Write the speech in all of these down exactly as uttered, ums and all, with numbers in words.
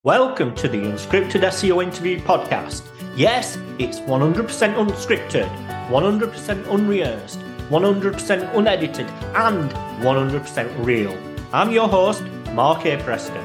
Welcome to the Unscripted S E O Interview Podcast. Yes, it's one hundred percent unscripted, one hundred percent unrehearsed, one hundred percent unedited, and one hundred percent real. I'm your host, Mark A. Preston.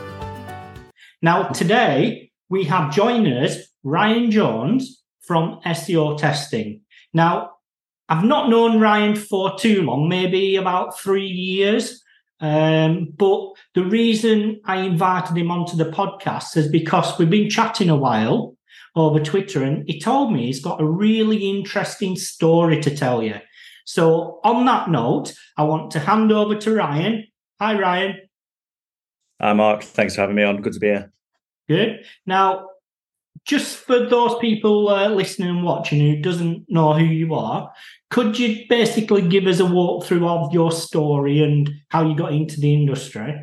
Now, today we have joined us Ryan Jones from S E O Testing. Now, I've not known Ryan for too long, maybe about three years. Um, but the reason I invited him onto the podcast is because we've been chatting a while over Twitter, and he told me he's got a really interesting story to tell you. So on that note, I want to hand over to Ryan. Hi, Ryan. Hi, Mark. Thanks for having me on. Good to be here. Good. Now, just for those people uh, listening and watching who doesn't know who you are, could you basically give us a walkthrough of your story and how you got into the industry?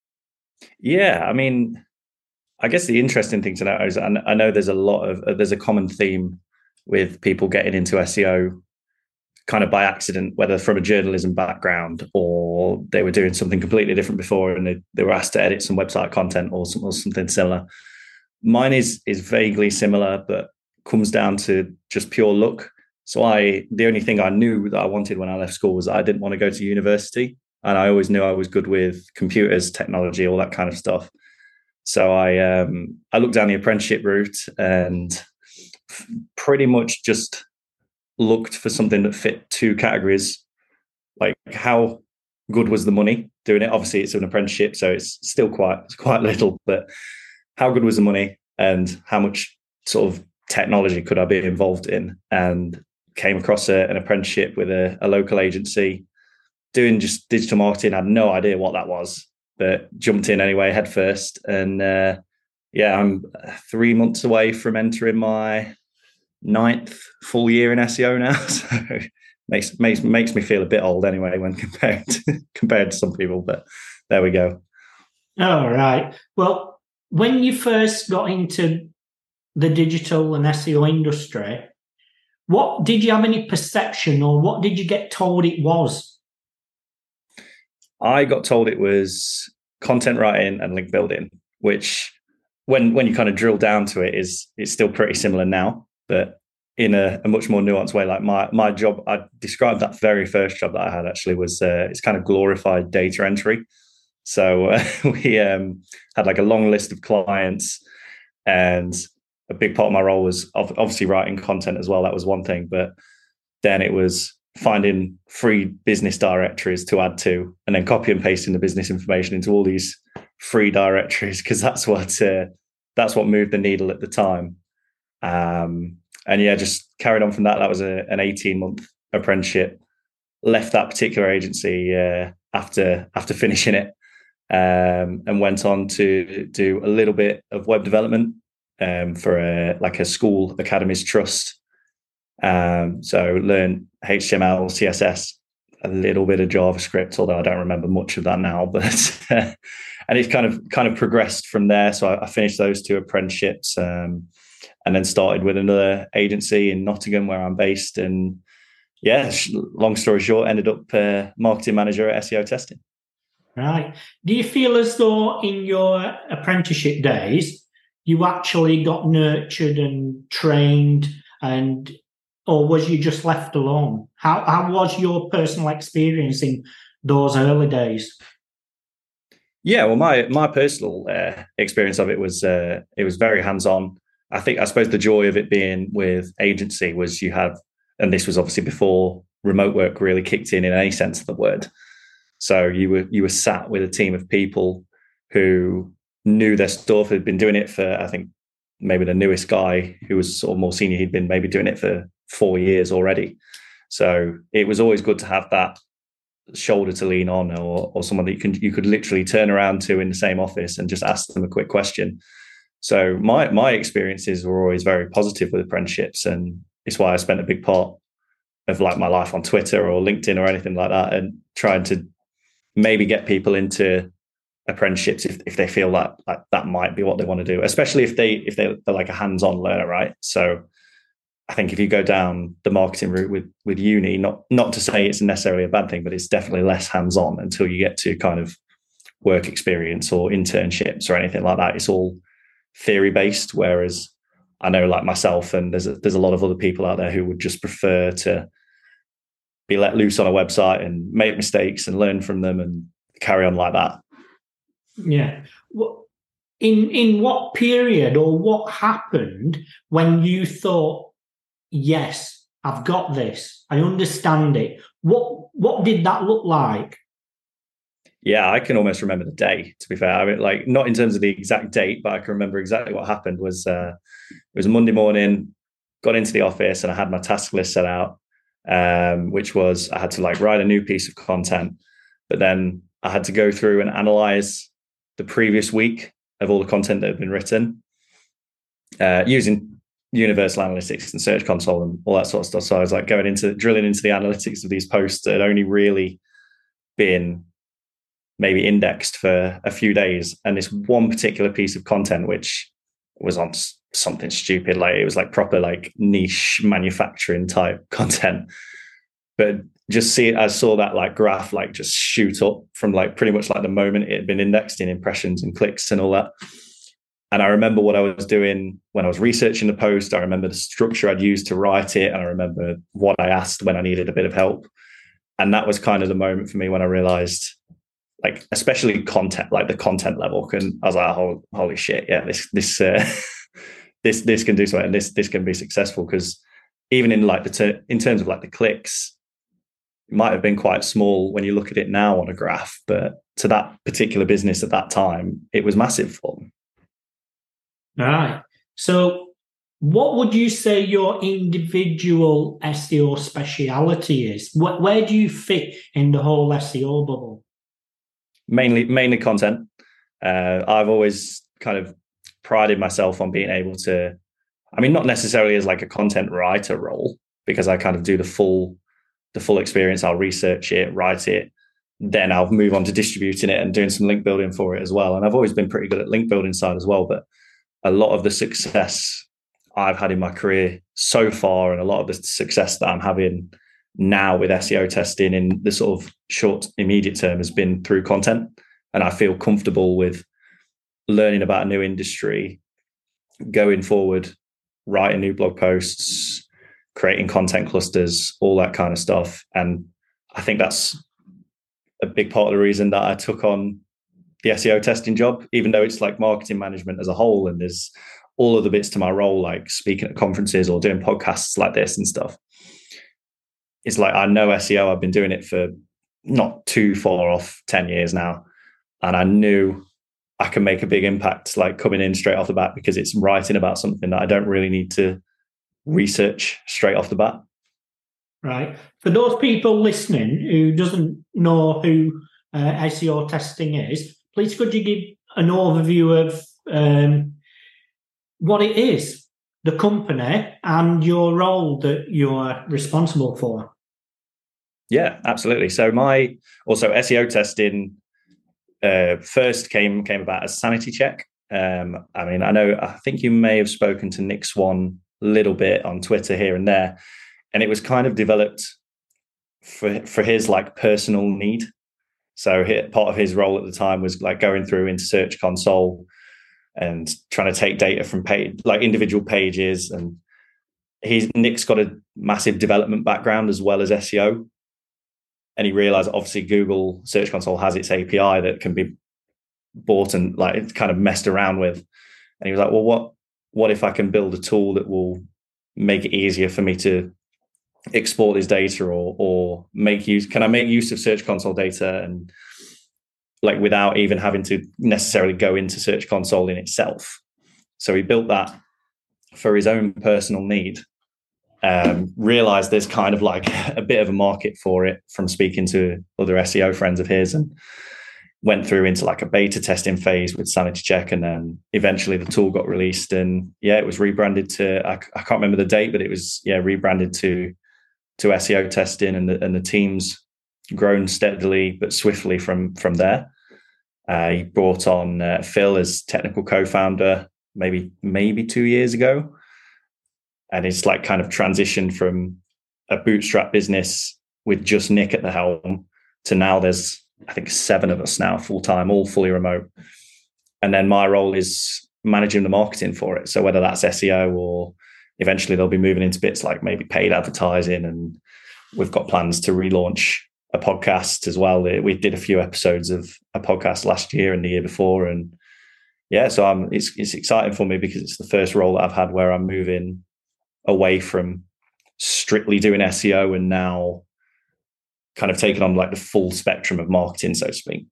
Yeah, I mean, I guess the interesting thing to know is I know there's a lot of, uh, there's a common theme with people getting into S E O kind of by accident, whether from a journalism background or they were doing something completely different before and they, they were asked to edit some website content or, some, or something similar. Mine is is vaguely similar, but comes down to just pure luck. So I, the only thing I knew that I wanted when I left school was that I didn't want to go to university. And I always knew I was good with computers, technology, all that kind of stuff. So I, um, I looked down the apprenticeship route and pretty much just looked for something that fit two categories. Like, how good was the money doing it? Obviously it's an apprenticeship, so it's still quite, it's quite little, but how good was the money and how much sort of technology could I be involved in? And came across a, an apprenticeship with a, a local agency doing just digital marketing. I had no idea what that was, but jumped in anyway, head first. And uh, yeah, I'm three months away from entering my ninth full year in S E O now. So makes makes makes me feel a bit old anyway when compared to, compared to some people. But there we go. All right. Well, when you first got into the digital and S E O industry, what did you have any perception or what did you get told it was? I got told it was content writing and link building, which when when you kind of drill down to it is it's still pretty similar now, but in a, a much more nuanced way. Like my my job, I described that very first job that I had actually was uh, it's kind of glorified data entry. So uh, we um, had like a long list of clients, and a big part of my role was obviously writing content as well. That was one thing, but then it was finding free business directories to add to, and then copy and pasting the business information into all these free directories because that's what uh, that's what moved the needle at the time. Um, and yeah, just carried on from that. That was a, an eighteen month apprenticeship. Left that particular agency uh, after after finishing it. Um, and went on to do a little bit of web development um, for a like a school academies trust. Um, so learned H T M L, C S S, a little bit of JavaScript, although I don't remember much of that now. But and it's kind of kind of progressed from there. So I, I finished those two apprenticeships, um, and then started with another agency in Nottingham where I'm based. And yeah, long story short, ended up uh, marketing manager at S E O Testing. Right. Do you feel as though in your apprenticeship days, you actually got nurtured and trained, and or was you just left alone? How how was your personal experience in those early days? Yeah, well, my my personal uh, experience of it was uh, it was very hands-on. I think I suppose the joy of it being with agency was you have, and this was obviously before remote work really kicked in in any sense of the word. So you were you were sat with a team of people who knew their stuff, had been doing it for, I think, maybe the newest guy who was sort of more senior, he'd been maybe doing it for four years already. So it was always good to have that shoulder to lean on, or or someone that you can you could literally turn around to in the same office and just ask them a quick question. So my my experiences were always very positive with apprenticeships, and it's why I spent a big part of like my life on Twitter or LinkedIn or anything like that, and trying to maybe get people into apprenticeships if, if they feel that like that might be what they want to do, especially if they if they, they're like a hands-on learner, right? So I think if you go down the marketing route with with uni, not not to say it's necessarily a bad thing, but it's definitely less hands-on until you get to kind of work experience or internships or anything like that. It's all theory based. Whereas I know, like myself, and there's a, there's a lot of other people out there who would just prefer to be let loose on a website and make mistakes and learn from them and carry on like that. Yeah. Well, in in what period or what happened when you thought, yes, I've got this, I understand it? What what did that look like? Yeah, I can almost remember the day, to be fair. I mean, like, not in terms of the exact date, but I can remember exactly what happened. Was uh, it was a Monday morning, got into the office and I had my task list set out, um, which was I had to like write a new piece of content, but then I had to go through and analyze the previous week of all the content that had been written uh, using Universal Analytics and Search Console and all that sort of stuff. So I was like going into drilling into the analytics of these posts that had only really been maybe indexed for a few days. And this one particular piece of content, which was on something stupid, like it was like proper like niche manufacturing type content. But just see it, I saw that like graph like just shoot up from like pretty much like the moment it had been indexed in impressions and clicks and all that. And I remember what I was doing when I was researching the post. I remember the structure I'd used to write it. And I remember what I asked when I needed a bit of help. And that was kind of the moment for me when I realized, like, especially content, like the content level. And I was like, oh, holy shit, yeah, this, this, uh, this, this can do something, and this, this can be successful. Because even in like the, ter- in terms of like the clicks, it might have been quite small when you look at it now on a graph, but to that particular business at that time, it was massive for them. All right. So what would you say your individual S E O speciality is? Where, where do you fit in the whole S E O bubble? Mainly, mainly content. Uh, I've always kind of prided myself on being able to, I mean, not necessarily as like a content writer role, because I kind of do the full the full experience. I'll research it, write it, then I'll move on to distributing it and doing some link building for it as well. And I've always been pretty good at link building side as well. But a lot of the success I've had in my career so far, and a lot of the success that I'm having now with S E O testing in the sort of short, immediate term, has been through content. And I feel comfortable with learning about a new industry, going forward, writing new blog posts, creating content clusters, all that kind of stuff. And I think that's a big part of the reason that I took on the S E O testing job, even though it's like marketing management as a whole. And there's all of the bits to my role, like speaking at conferences or doing podcasts like this and stuff. It's like, I know S E O, I've been doing it for not too far off ten years now. And I knew I can make a big impact, like coming in straight off the bat, because it's writing about something that I don't really need to research straight off the bat. Right. For those people listening who doesn't know who uh, S E O testing is, please could you give an overview of um, what it is, the company, and your role that you're responsible for? Yeah, absolutely. So my also S E O testing uh, first came came about as sanity check. Um, I mean, I know, I think you may have spoken to Nick Swan a little bit on Twitter here and there, and it was kind of developed for for his like personal need. So he, part of his role at the time was like going through into Search Console and trying to take data from page, like individual pages. And he's Nick's got a massive development background as well as S E O. And he realized obviously Google Search Console has its A P I that can be bought and like it's kind of messed around with. And he was like, well, what what if I can build a tool that will make it easier for me to export this data, or or make use, can I make use of Search Console data, and like without even having to necessarily go into Search Console in itself. So he built that for his own personal need. Um, realized there's kind of like a bit of a market for it from speaking to other S E O friends of his, and went through into like a beta testing phase with Sanity Check. And then eventually the tool got released, and yeah, it was rebranded to, I, I can't remember the date, but it was, yeah, rebranded to, to S E O testing, and the, and the team's grown steadily, but swiftly from, from there. Uh, he brought on uh, Phil as technical co-founder, maybe, maybe two years ago. And it's like kind of transitioned from a bootstrap business with just Nick at the helm to now there's I think, seven of us now full time, all fully remote. And then my role is managing the marketing for it. So whether that's S E O or eventually they'll be moving into bits like maybe paid advertising. And we've got plans to relaunch a podcast as well. We did a few episodes of a podcast last year and the year before. And yeah, so I'm, it's, it's exciting for me because it's the first role that I've had where I'm moving away from strictly doing S E O and now kind of taking on like the full spectrum of marketing, so to speak.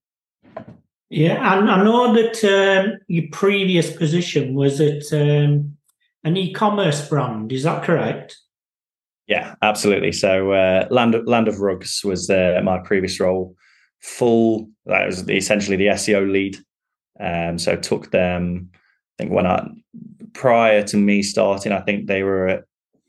Yeah, and I know that um, your previous position was at um, an e-commerce brand. Is that correct? Yeah, absolutely. So uh, Land of, Land of Rugs was uh, my previous role. Full, that was essentially the S E O lead. Um, so took them, I think when I, prior to me starting, I think they were at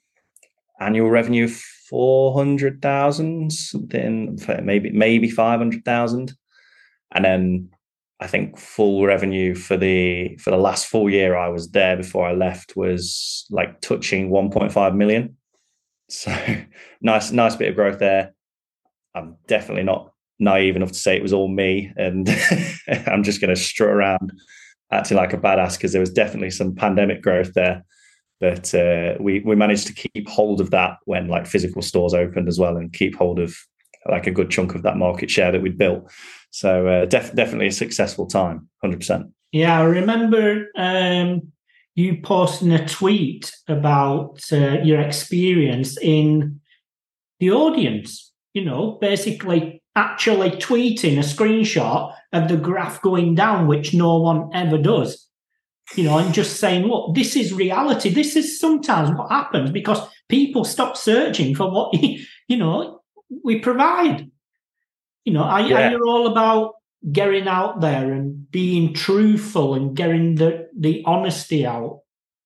annual revenue four hundred thousand, something, maybe maybe five hundred thousand. And then I think full revenue for the for the last full year I was there before I left was like touching one point five million. So nice, nice bit of growth there. I'm definitely not naive enough to say it was all me, and I'm just going to strut around acting like a badass because there was definitely some pandemic growth there. But uh, we we managed to keep hold of that when like physical stores opened as well, and keep hold of like a good chunk of that market share that we'd built. So uh, def- definitely a successful time, one hundred percent. Yeah, I remember um, you posting a tweet about uh, your experience in the audience, you know, basically actually tweeting a screenshot of the graph going down, which no one ever does, you know, and just saying, look, this is reality. This is sometimes what happens because people stop searching for what, you know, we provide. You know, are, yeah. are you all about getting out there and being truthful and getting the, the honesty out?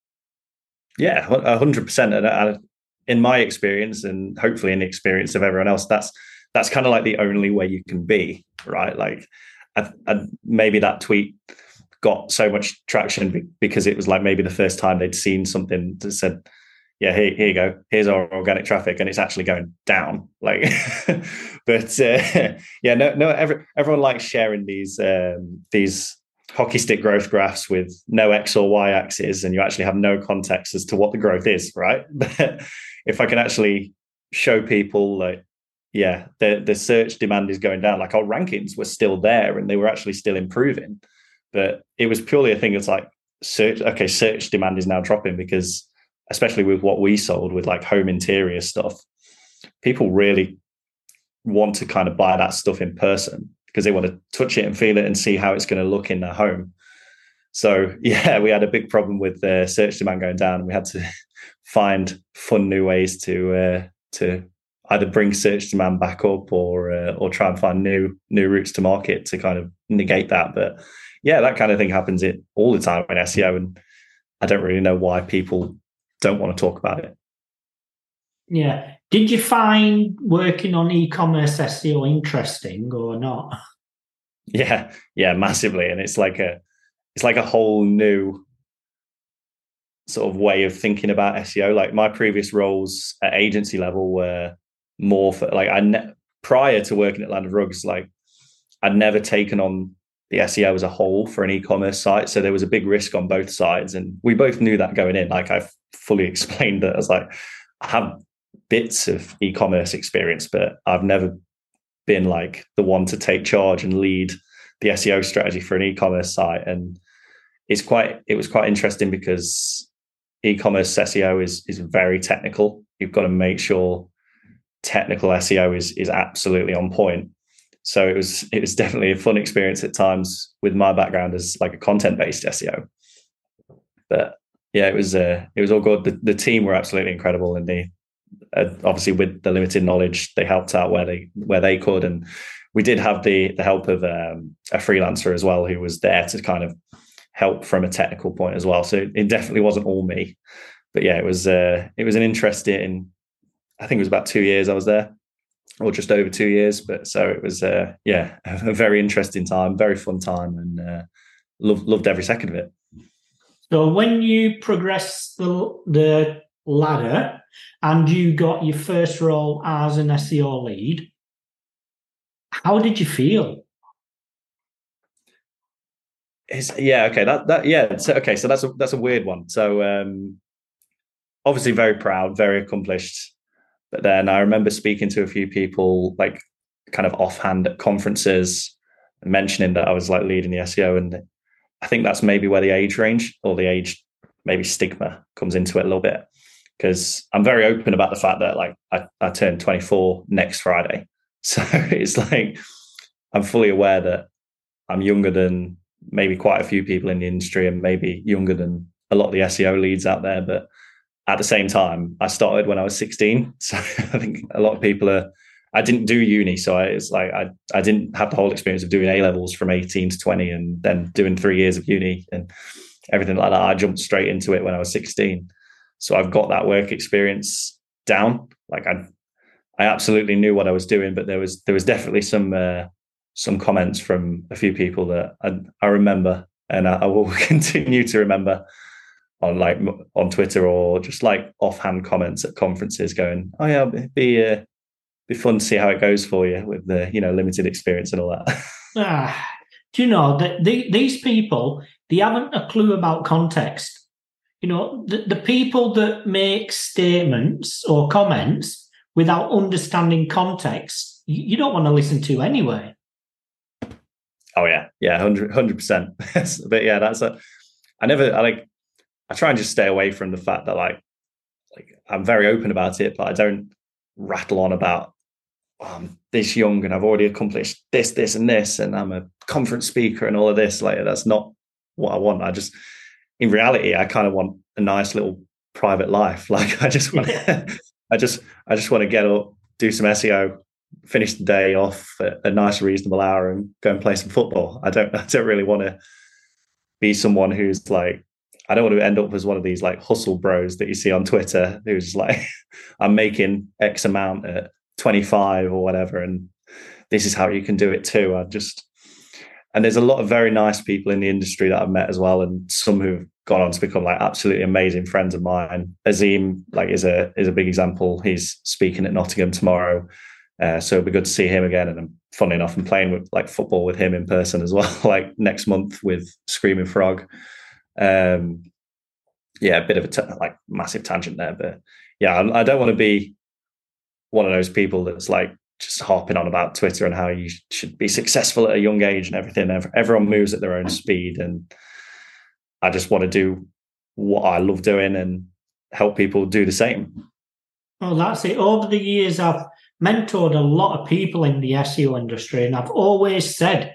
Yeah, one hundred percent. And I, in my experience, and hopefully in the experience of everyone else, that's that's kind of like the only way you can be, right? Like, I, I, maybe that tweet got so much traction because it was like maybe the first time they'd seen something that said, yeah, here, here you go. Here's our organic traffic, and it's actually going down. Like, but uh, yeah, no, no. Every, everyone likes sharing these um, these hockey stick growth graphs with no X or Y axis, and you actually have no context as to what the growth is, right? But if I can actually show people, like, yeah, the the search demand is going down. Like our rankings were still there, and they were actually still improving, but it was purely a thing that's like search. Okay, search demand is now dropping because, especially with what we sold with like home interior stuff, people really want to kind of buy that stuff in person because they want to touch it and feel it and see how it's going to look in their home. So yeah, we had a big problem with the uh, search demand going down. We had to find fun new ways to uh, to either bring search demand back up or uh, or try and find new new routes to market to kind of negate that. But yeah, that kind of thing happens it all the time in S E O, and I don't really know why people don't want to talk about it. Yeah. Did you find working on e-commerce S E O interesting or not? Yeah, yeah, massively. And it's like a it's like a whole new sort of way of thinking about S E O. Like my previous roles at agency level were more for like I ne- prior to working at Land of Rugs, like I'd never taken on the S E O as a whole for an e-commerce site. So there was a big risk on both sides. And we both knew that going in. Like I've fully explained that I was like, I have bits of e-commerce experience, but I've never been like the one to take charge and lead the S E O strategy for an e-commerce site. And it's quite, it was quite interesting because e-commerce S E O is, is very technical. You've got to make sure technical S E O is, is absolutely on point. So it was it was definitely a fun experience at times with my background as like a content-based S E O. But yeah, it was uh, it was all good. The, the team were absolutely incredible, and they uh, obviously with the limited knowledge, they helped out where they where they could. And we did have the the help of um, a freelancer as well who was there to kind of help from a technical point as well. So it, it definitely wasn't all me. But yeah, it was uh, it was an interesting. I think it was about two years I was there. Or just over two years, but so it was, uh, yeah, a very interesting time, very fun time, and uh, loved loved every second of it. So when you progressed the the ladder and you got your first role as an S E O lead, How did you feel? It's, yeah, okay, that that yeah, so, okay, so that's a that's a weird one. So um, obviously very proud, very accomplished, but then I remember speaking to a few people, like kind of offhand at conferences, mentioning that I was like leading the S E O, and I think that's maybe where the age range or the age maybe stigma comes into it a little bit, because I'm very open about the fact that like I, I turn twenty-four next Friday, so it's like I'm fully aware that I'm younger than maybe quite a few people in the industry, and maybe younger than a lot of the S E O leads out there. But at the same time, I started when I was sixteen. So I think a lot of people are, I didn't do uni. So I, it's like, I, I didn't have the whole experience of doing A levels from eighteen to twenty and then doing three years of uni and everything like that. I jumped straight into it when I was sixteen. So I've got that work experience down. Like I, I absolutely knew what I was doing, but there was, there was definitely some, uh, some comments from a few people that I, I remember, and I, I will continue to remember on like on Twitter or just like offhand comments at conferences going, oh yeah, it'd be uh, be fun to see how it goes for you with the, you know, limited experience and all that. Ah, do you know that the, these people, they haven't a clue about context. You know, the, the people that make statements or comments without understanding context, you, you don't want to listen to anyway. Oh yeah, yeah, one hundred percent. But yeah, that's a. I never. I like. I try and just stay away from the fact that like, like I'm very open about it, but I don't rattle on about oh, I'm this young and I've already accomplished this, this, and this, and I'm a conference speaker and all of this. Like that's not what I want. I just, in reality, I kind of want a nice little private life. Like I just want. I just. I just want to get up, do some S E O, finish the day off at a nice reasonable hour and go and play some football. I don't I don't really want to be someone who's like, I don't want to end up as one of these like hustle bros that you see on Twitter who's like, I'm making X amount at twenty-five or whatever, and this is how you can do it too. I just, and there's a lot of very nice people in the industry that I've met as well, and some who've gone on to become like absolutely amazing friends of mine. Azim like is a is a big example. He's speaking at Nottingham tomorrow. Uh, so it'll be good to see him again. And I'm funny enough, I'm playing with like football with him in person as well, like next month with Screaming Frog. Um, yeah, a bit of a t- like massive tangent there, but yeah, I, I don't want to be one of those people that's like just harping on about Twitter and how you should be successful at a young age and everything. Everyone moves at their own speed, and I just want to do what I love doing and help people do the same. Well, that's it. Over the years, I've mentored a lot of people in the S E O industry, and I've always said,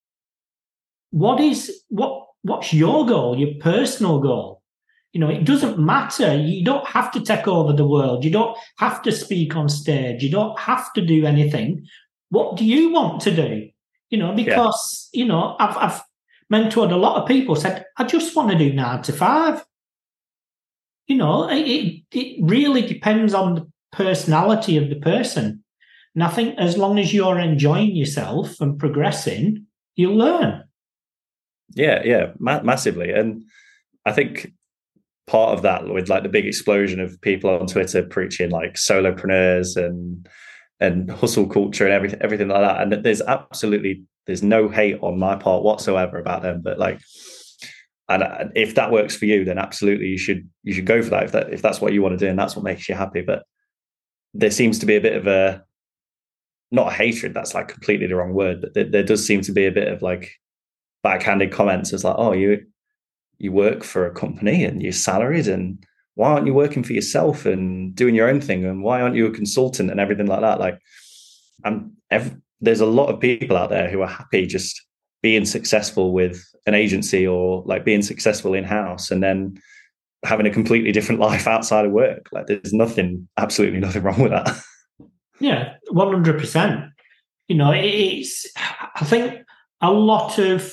what is what what's your goal, your personal goal? You know, it doesn't matter. You don't have to take over the world. You don't have to speak on stage. You don't have to do anything. What do you want to do? You know, because, yeah. you know, I've I've mentored a lot of people, said, I just want to do nine to five. You know, it it really depends on the personality of the person. And I think as long as you're enjoying yourself and progressing, you'll learn. Yeah, yeah, ma- massively. And I think part of that with like the big explosion of people on Twitter preaching like solopreneurs and and hustle culture and everything, everything like that. And there's absolutely, there's no hate on my part whatsoever about them. But like, and if that works for you, then absolutely you should you should go for that. If that if that's what you want to do and that's what makes you happy. But there seems to be a bit of a, not a hatred, that's like completely the wrong word, but there, there does seem to be a bit of like backhanded comments. It's like, oh, you you work for a company and you're salaried, and why aren't you working for yourself and doing your own thing? And why aren't you a consultant and everything like that? Like, I'm every, there's a lot of people out there who are happy just being successful with an agency or like being successful in-house and then having a completely different life outside of work. Like, there's nothing, absolutely nothing wrong with that. Yeah, one hundred percent. You know, it's, I think a lot of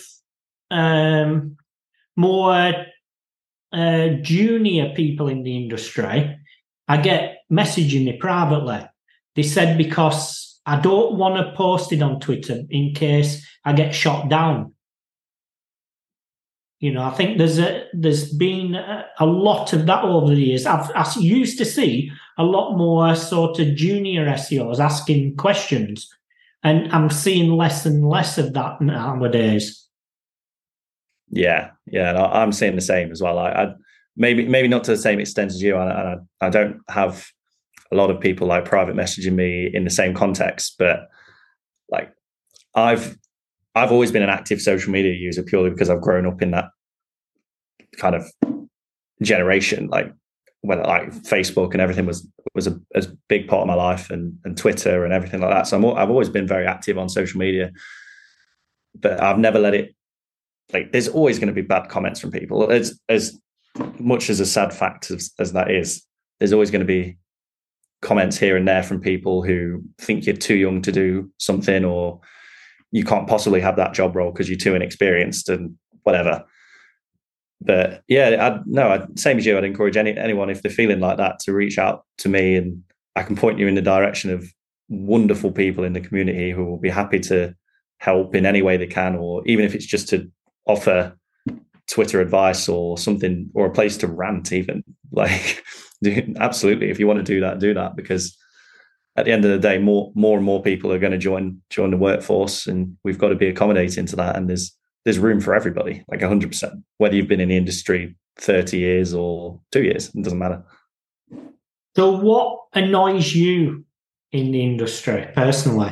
um, more uh, junior people in the industry, I get messaging me privately. They said, because I don't want to post it on Twitter in case I get shot down. You know, I think there's a there's been a, a lot of that over the years. I've I used to see a lot more sort of junior S E Os asking questions, And I'm seeing less and less of that nowadays. Yeah, yeah, and I, I'm seeing the same as well. I, I maybe maybe not to the same extent as you. I, I I don't have a lot of people like private messaging me in the same context, but like I've I've always been an active social media user purely because I've grown up in that kind of generation. Like when like Facebook and everything was was a, a big part of my life, and and Twitter and everything like that. So I'm, I've always been very active on social media, but I've never let it. Like, there's always going to be bad comments from people. As as much as a sad fact as, as that is, there's always going to be comments here and there from people who think you're too young to do something, or you can't possibly have that job role because you're too inexperienced and whatever. But yeah, I, no, I, same as you. I'd encourage any anyone, if they're feeling like that, to reach out to me, and I can point you in the direction of wonderful people in the community who will be happy to help in any way they can, or even if it's just to offer Twitter advice or something, or a place to rant even. Like, absolutely, if you want to do that, do that, because at the end of the day, more more and more people are going to join join the workforce, and we've got to be accommodating to that. And there's there's room for everybody, like one hundred percent, whether you've been in the industry thirty years or two years, it doesn't matter. So what annoys you in the industry personally?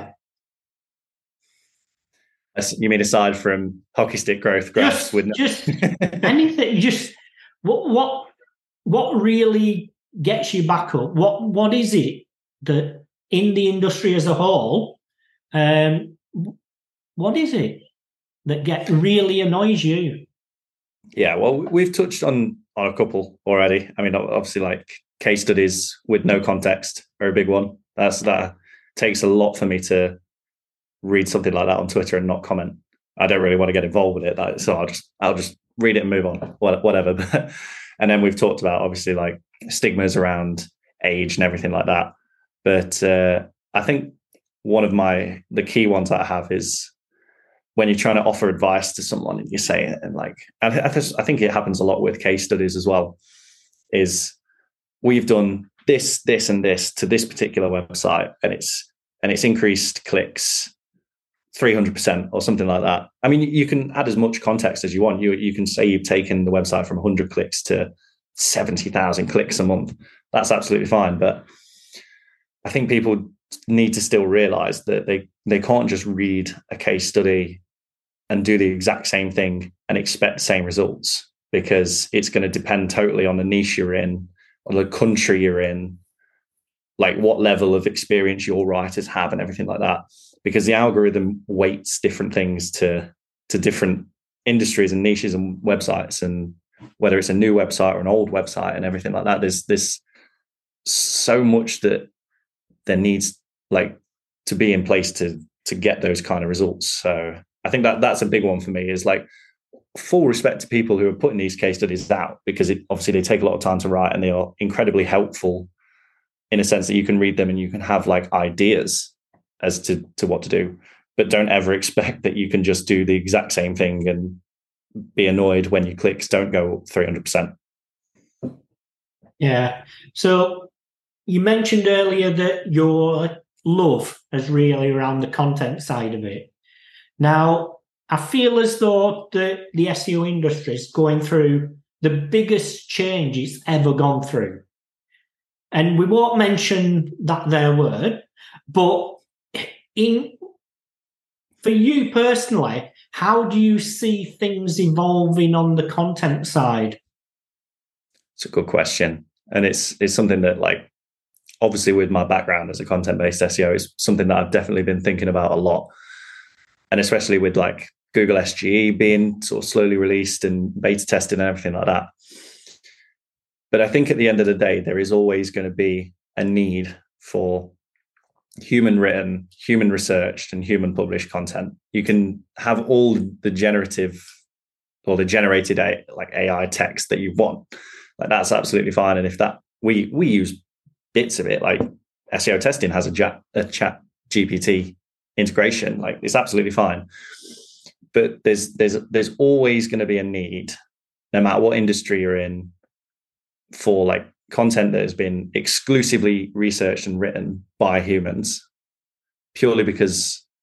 You mean aside from hockey stick growth graphs? Just, with no- just anything, just what what what really gets you back up? What what is it that in the industry as a whole, um, what is it that get really annoys you? Yeah, well, we've touched on on a couple already. I mean, obviously, like case studies with no context are a big one. That's that takes a lot for me to read something like that on Twitter and not comment. I don't really want to get involved with it, so I'll just I'll just read it and move on, whatever. And then we've talked about obviously like stigmas around age and everything like that. But uh, I think one of my the key ones that I have is when you're trying to offer advice to someone and you say it, and like I, I think it happens a lot with case studies as well. Is we've done this, this, and this to this particular website, and it's and it's increased clicks three hundred percent or something like that. I mean, you can add as much context as you want. You you can say you've taken the website from one hundred clicks to seventy thousand clicks a month. That's absolutely fine. But I think people need to still realize that they, they can't just read a case study and do the exact same thing and expect the same results, because it's going to depend totally on the niche you're in, on the country you're in, like what level of experience your writers have and everything like that. Because the algorithm weights different things to to different industries and niches and websites, and whether it's a new website or an old website and everything like that, there's this so much that there needs like to be in place to to get those kind of results. So I think that that's a big one for me, is like full respect to people who are putting these case studies out, because it, obviously they take a lot of time to write, and they are incredibly helpful in a sense that you can read them and you can have like ideas as to, to what to do, but don't ever expect that you can just do the exact same thing and be annoyed when your clicks don't go three hundred percent. Yeah. So you mentioned earlier that your love is really around the content side of it. Now, I feel as though the, the S E O industry is going through the biggest change it's ever gone through. And we won't mention that there word, but in for you personally, how do you see things evolving on the content side? It's a good question. And it's it's something that, like, obviously with my background as a content-based S E O, is something that I've definitely been thinking about a lot. And especially with like Google S G E being sort of slowly released and beta tested and everything like that. But I think at the end of the day, there is always going to be a need for human written, human researched, and human published content. You can have all the generative or the generated like A I text that you want. Like, that's absolutely fine. And if that we we use bits of it, like S E O testing has a chat, a chat G P T integration, like it's absolutely fine. But there's there's there's always going to be a need, no matter what industry you're in, for like content that has been exclusively researched and written by humans, purely because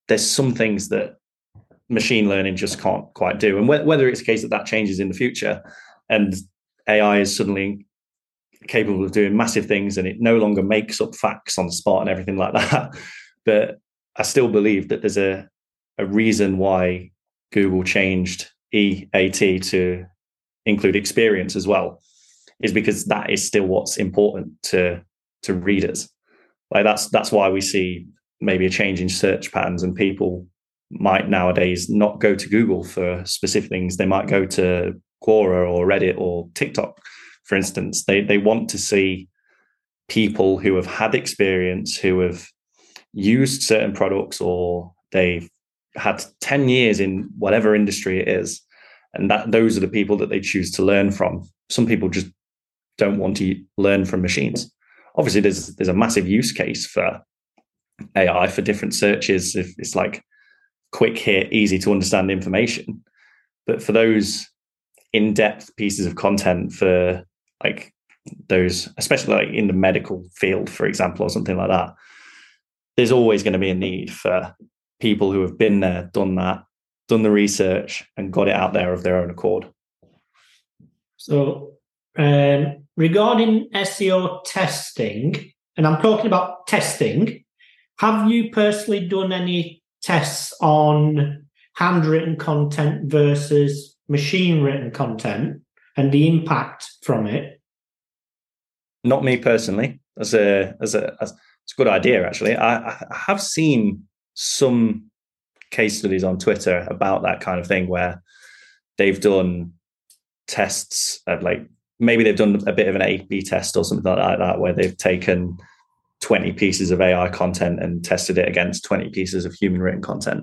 there's some things that machine learning just can't quite do. And wh- whether it's a case that that changes in the future and A I is suddenly capable of doing massive things and it no longer makes up facts on the spot and everything like that. But I still believe that there's a, a reason why Google changed E A T to include experience as well, is because that is still what's important to, to readers. Like that's that's why we see maybe a change in search patterns, and people might nowadays not go to Google for specific things. They might go to Quora or Reddit or TikTok, for instance. They they want to see people who have had experience, who have used certain products, or they've had ten years in whatever industry it is. And that those are the people that they choose to learn from. Some people just don't want to learn from machines. Obviously, there's there's a massive use case for A I for different searches. If it's like quick hit, easy to understand information. But for those in-depth pieces of content, for like those, especially like in the medical field, for example, or something like that, there's always going to be a need for people who have been there, done that, done the research, and got it out there of their own accord. So um, regarding S E O testing, and I'm talking about testing, have you personally done any tests on handwritten content versus machine-written content and the impact from it? Not me personally. As a as a as, it's a good idea, actually. I, I have seen some case studies on Twitter about that kind of thing, where they've done tests of, like, maybe they've done a bit of an A B test or something like that, where they've taken twenty pieces of A I content and tested it against twenty pieces of human written content.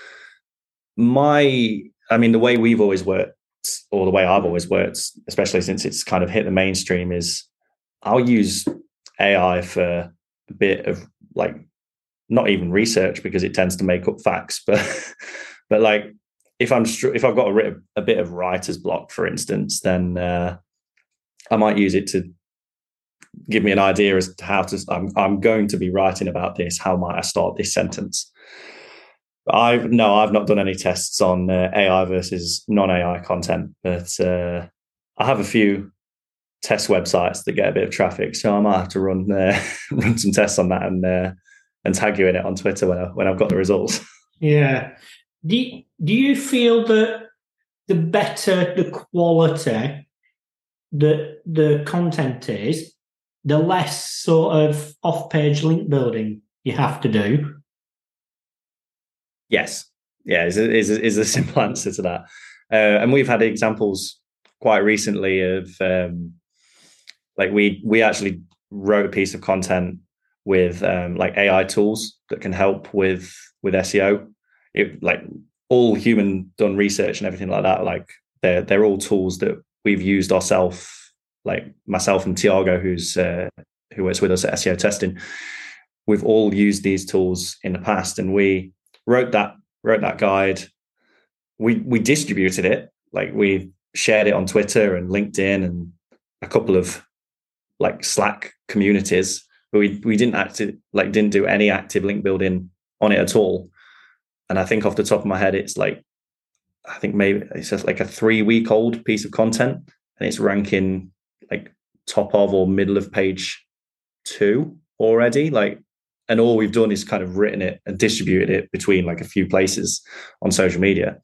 My, I mean, the way we've always worked, or the way I've always worked, especially since it's kind of hit the mainstream, is I'll use A I for a bit of, like, not even research, because it tends to make up facts, but but like if I'm if I've got a, a bit of writer's block, for instance, then uh, I might use it to give me an idea as to how to. I'm I'm going to be writing about this. How might I start this sentence? I've no, I've not done any tests on uh, A I versus non-A I content, but uh, I have a few test websites that get a bit of traffic, so I might have to run uh, run some tests on that and uh, and tag you in it on Twitter when I, when I've got the results. Yeah. Do do you feel that the better the quality that the content is, the less sort of off-page link building you have to do? Yes. Yeah, is is is a simple answer to that. Uh, and we've had examples quite recently of um, like we we actually wrote a piece of content with um, like A I tools that can help with with S E O. It, like all human done research and everything like that, like they're they're all tools that we've used ourselves, like myself and Tiago, who's uh, who works with us at S E O testing. We've all used these tools in the past, and we wrote that wrote that guide. We we distributed it, like we shared it on Twitter and LinkedIn and a couple of like Slack communities, but we we didn't active like didn't do any active link building on it at all. And I think off the top of my head, it's like I think maybe it's just like a three week old piece of content, and it's ranking like top of or middle of page two already. Like, and all we've done is kind of written it and distributed it between like a few places on social media.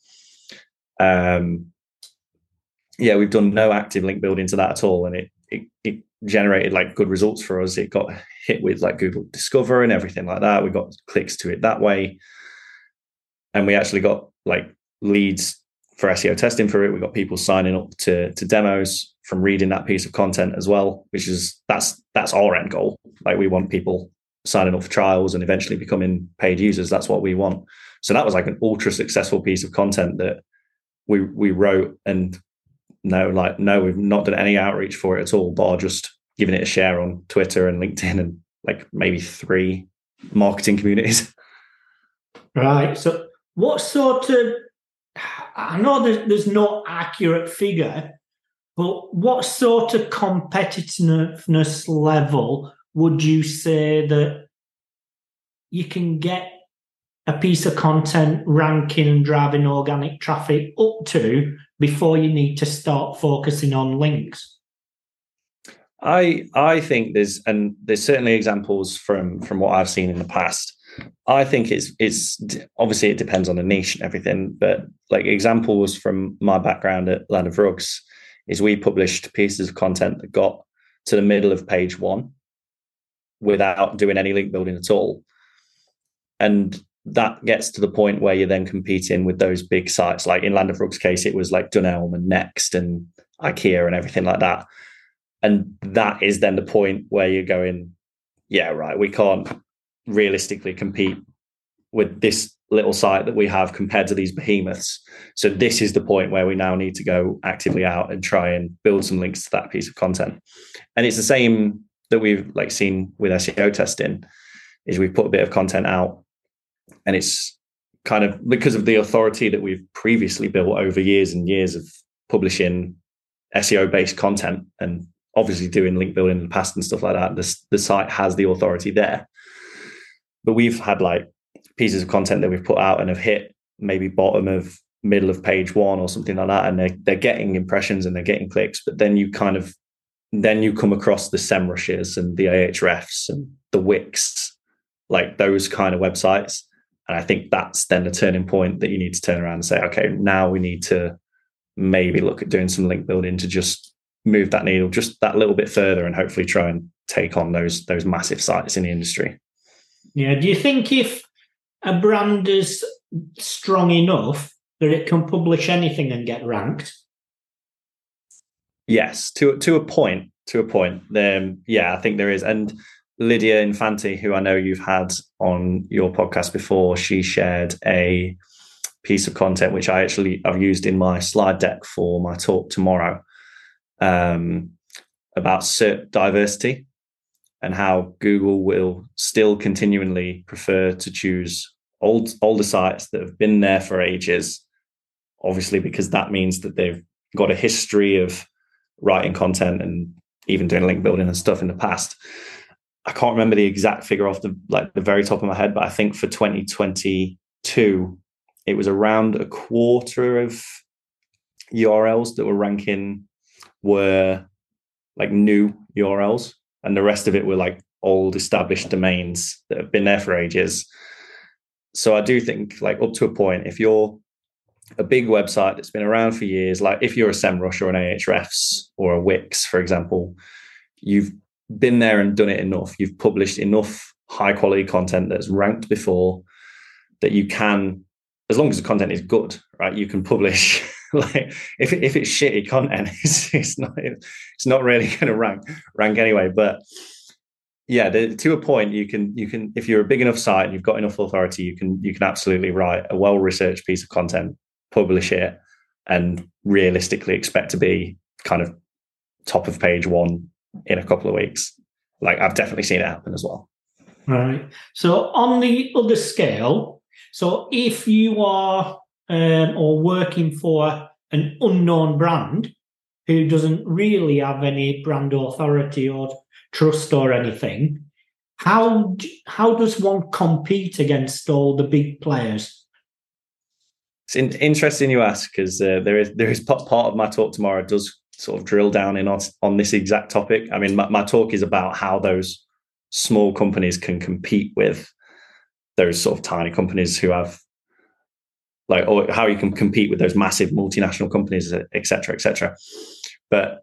Um, yeah, we've done no active link building to that at all, and it it, it generated like good results for us. It got hit with like Google Discover and everything like that. We got clicks to it that way, and we actually got like leads for S E O testing for it. We got people signing up to to demos from reading that piece of content as well, which is that's that's our end goal. Like, we want people signing up for trials and eventually becoming paid users. That's what we want. So that was like an ultra successful piece of content that we we wrote, and no, like no, we've not done any outreach for it at all, bar just giving it a share on Twitter and LinkedIn and like maybe three marketing communities. Right. So what sort of, I know there's, there's no accurate figure, but what sort of competitiveness level would you say that you can get a piece of content ranking and driving organic traffic up to before you need to start focusing on links? I I think there's and there's certainly examples from from what I've seen in the past. I think it's it's obviously it depends on the niche and everything, but like examples from my background at Land of Rugs is we published pieces of content that got to the middle of page one without doing any link building at all. And that gets to the point where you're then competing with those big sites. Like in Land of Rugs' case, it was like Dunelm and Next and IKEA and everything like that. And that is then the point where you're going, yeah, right, we can't realistically compete with this little site that we have compared to these behemoths. So this is the point where we now need to go actively out and try and build some links to that piece of content. And it's the same that we've like seen with S E O testing, is we've put a bit of content out and it's kind of because of the authority that we've previously built over years and years of publishing S E O based content and obviously doing link building in the past and stuff like that. The, the site has the authority there. But we've had like pieces of content that we've put out and have hit maybe bottom of middle of page one or something like that. And they're, they're getting impressions and they're getting clicks, but then you kind of, then you come across the SEMrushes and the Ahrefs and the Wix, like those kind of websites. And I think that's then the turning point that you need to turn around and say, okay, now we need to maybe look at doing some link building to just move that needle just that little bit further and hopefully try and take on those those massive sites in the industry. Yeah. Do you think if a brand is strong enough that it can publish anything and get ranked? Yes, to to a point. To a point. Um, yeah, I think there is. And Lydia Infante, who I know you've had on your podcast before, she shared a piece of content which I actually I've used in my slide deck for my talk tomorrow, um, about SERP diversity and how Google will still continually prefer to choose old older sites that have been there for ages, obviously because that means that they've got a history of writing content and even doing link building and stuff in the past. I can't remember the exact figure off the like the very top of my head, but I think for twenty twenty-two, it was around a quarter of U R Ls that were ranking were like new U R Ls, and the rest of it were like old established domains that have been there for ages. So I do think like up to a point, if you're a big website that's been around for years, like if you're a SEMrush or an Ahrefs or a Wix, for example, you've been there and done it enough. You've published enough high quality content that's ranked before that you can, as long as the content is good, right? You can publish. Like if if it's shitty content, it's, it's not it's not really going to rank rank anyway. But yeah, the, to a point, you can you can if you're a big enough site and you've got enough authority, you can you can absolutely write a well researched piece of content, publish it, and realistically expect to be kind of top of page one in a couple of weeks. Like I've definitely seen it happen as well. Right. So on the other scale, so if you are um, or working for an unknown brand who doesn't really have any brand authority or trust or anything, how how does one compete against all the big players? It's in, interesting you ask, because uh, there is there is part of my talk tomorrow does sort of drill down in on, on this exact topic. I mean, my, my talk is about how those small companies can compete with those sort of tiny companies who have, like, or how you can compete with those massive multinational companies, et cetera, et cetera. But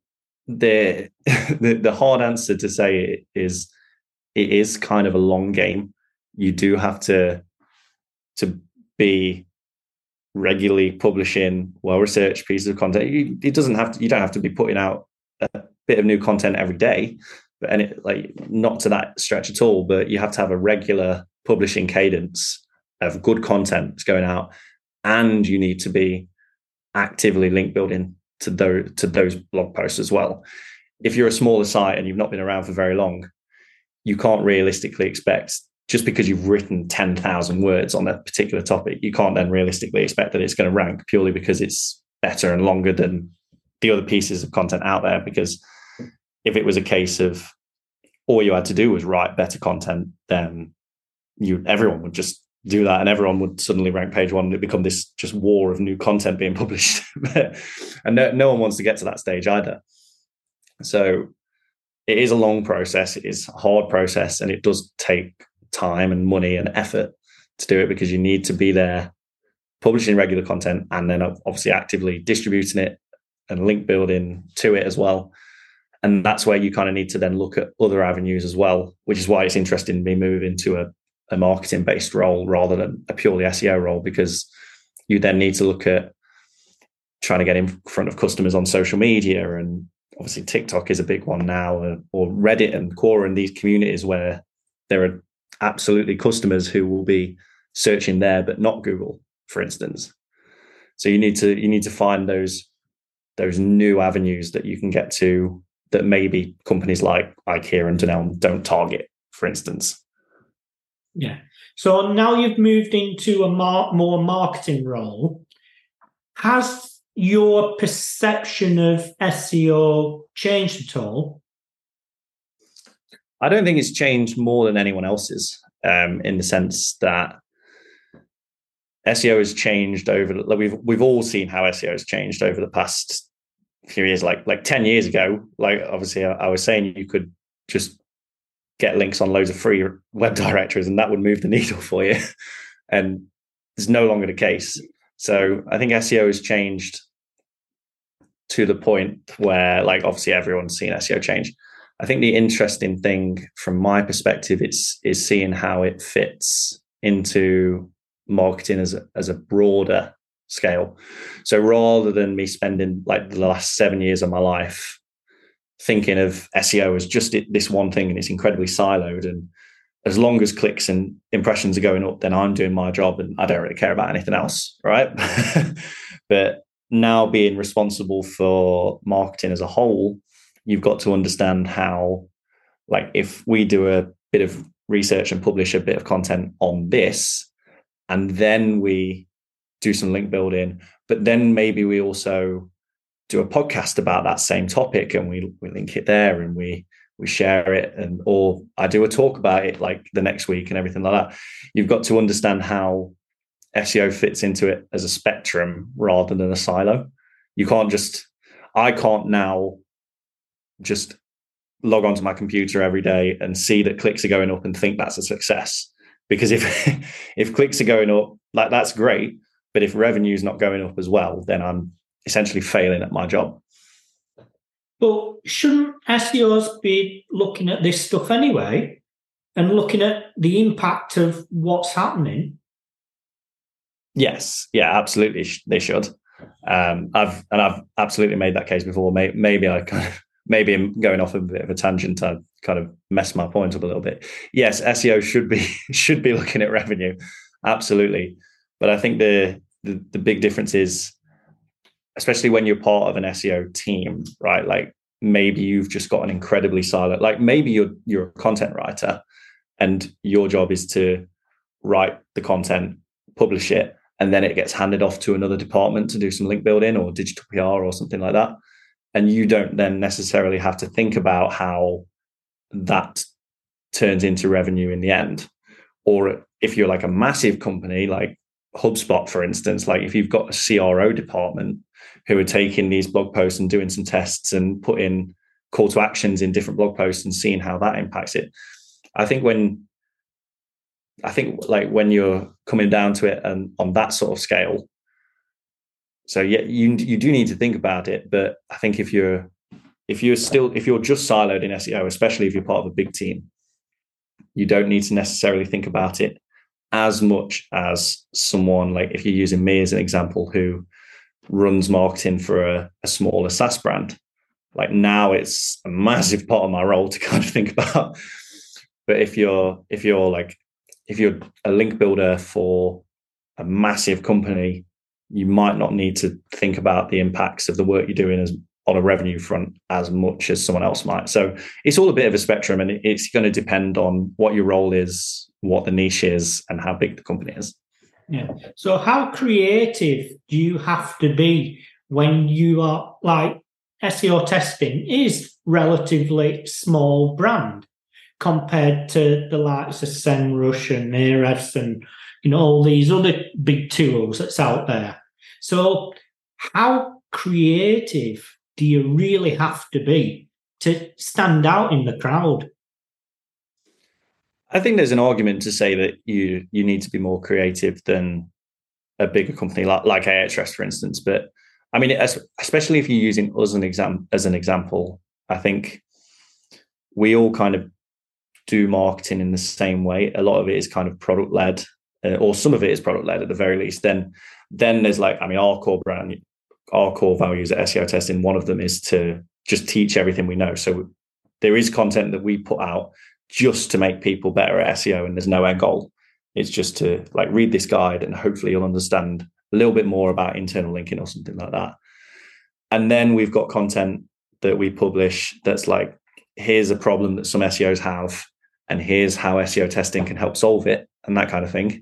the, the the hard answer to say is it is kind of a long game. You do have to to be regularly publishing well-researched pieces of content. You, it doesn't have to. You don't have to be putting out a bit of new content every day, but and it like not to that stretch at all. But you have to have a regular publishing cadence of good content that's going out, and you need to be actively link building to those to those blog posts as well. If you're a smaller site and you've not been around for very long, you can't realistically expect, just because you've written ten thousand words on a particular topic, you can't then realistically expect that it's going to rank purely because it's better and longer than the other pieces of content out there. Because if it was a case of all you had to do was write better content, then you everyone would just do that and everyone would suddenly rank page one and it become this just war of new content being published. And no, no one wants to get to that stage either. So it is a long process. It is a hard process, and it does take time and money and effort to do it, because you need to be there publishing regular content and then obviously actively distributing it and link building to it as well. And that's where you kind of need to then look at other avenues as well, which is why it's interesting me moving into a, a marketing-based role rather than a purely S E O role, because you then need to look at trying to get in front of customers on social media. And obviously TikTok is a big one now, or Reddit and Quora, and these communities where there are absolutely customers who will be searching there but not Google, for instance. So you need to you need to find those those new avenues that you can get to that maybe companies like IKEA and Dunelm don't target, for instance. Yeah. So now you've moved into a mar- more marketing role. Has your perception of S E O changed at all? I don't think it's changed more than anyone else's, um, in the sense that S E O has changed over. Like we've we've all seen how S E O has changed over the past few years. Like like ten years ago, like obviously I, I was saying you could just get links on loads of free web directories and that would move the needle for you, and it's no longer the case. So I think S E O has changed to the point where, like, obviously everyone's seen S E O change. I think the interesting thing from my perspective is is seeing how it fits into marketing as a, as a broader scale. So rather than me spending like the last seven years of my life thinking of S E O as just this one thing and it's incredibly siloed, and as long as clicks and impressions are going up, then I'm doing my job and I don't really care about anything else, right? But now being responsible for marketing as a whole, you've got to understand how, like, if we do a bit of research and publish a bit of content on this, and then we do some link building, but then maybe we also do a podcast about that same topic and we, we link it there and we we share it, and or I do a talk about it like the next week and everything like that. You've got to understand how S E O fits into it as a spectrum rather than a silo. You can't just, I can't now just log onto my computer every day and see that clicks are going up and think that's a success. Because if if clicks are going up, like, that's great, but if revenue is not going up as well, then I'm essentially failing at my job. But shouldn't S E Os be looking at this stuff anyway and looking at the impact of what's happening? Yes, yeah, absolutely, they should. Um, I've and I've absolutely made that case before. Maybe, maybe I kind of maybe I'm going off a bit of a tangent. I kind of messed my point up a little bit. Yes, S E O should be should be looking at revenue, absolutely. But I think the the, the big difference is, especially when you're part of an S E O team, right? Like maybe you've just got an incredibly silent, like maybe you're you're a content writer and your job is to write the content, publish it, and then it gets handed off to another department to do some link building or digital P R or something like that. And you don't then necessarily have to think about how that turns into revenue in the end. Or if you're like a massive company like HubSpot, for instance, like if you've got a C R O department who are taking these blog posts and doing some tests and putting call to actions in different blog posts and seeing how that impacts it. I think when I think like when you're coming down to it and on that sort of scale, so yeah, you you do need to think about it. But I think if you're if you're still if you're just siloed in S E O, especially if you're part of a big team, you don't need to necessarily think about it as much as someone like, if you're using me as an example, who runs marketing for a, a smaller SaaS brand. Like now it's a massive part of my role to kind of think about. But if you're if you're like if you're a link builder for a massive company, you might not need to think about the impacts of the work you're doing as on a revenue front as much as someone else might. So it's all a bit of a spectrum, and it's going to depend on what your role is, what the niche is, and how big the company is. Yeah. So how creative do you have to be when you are, like, S E O testing is relatively small brand compared to the likes of SEMrush and Ahrefs and you know, all these other big tools that's out there. So how creative do you really have to be to stand out in the crowd? I think there's an argument to say that you you need to be more creative than a bigger company like, like Ahrefs, for instance. But I mean, especially if you're using us an exam, as an example, I think we all kind of do marketing in the same way. A lot of it is kind of product led, uh, or some of it is product led at the very least. Then, then there's like, I mean, our core brand, our core values at S E O Testing. One of them is to just teach everything we know. So there is content that we put out just to make people better at S E O, and there's no end goal. It's just to like read this guide and hopefully you'll understand a little bit more about internal linking or something like that. And then we've got content that we publish that's like, here's a problem that some S E Os have, and here's how S E O testing can help solve it, and that kind of thing.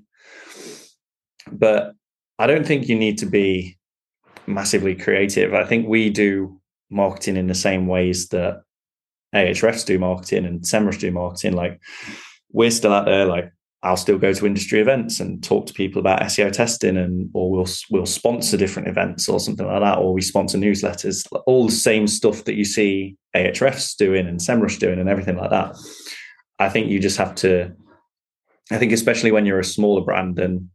But I don't think you need to be massively creative. I think we do marketing in the same ways that Ahrefs do marketing and Semrush do marketing. Like, we're still out there, like, I'll still go to industry events and talk to people about S E O testing, and or we'll we'll sponsor different events or something like that, or we sponsor newsletters, all the same stuff that you see Ahrefs doing and Semrush doing and everything like that. I think you just have to, I think especially when you're a smaller brand, and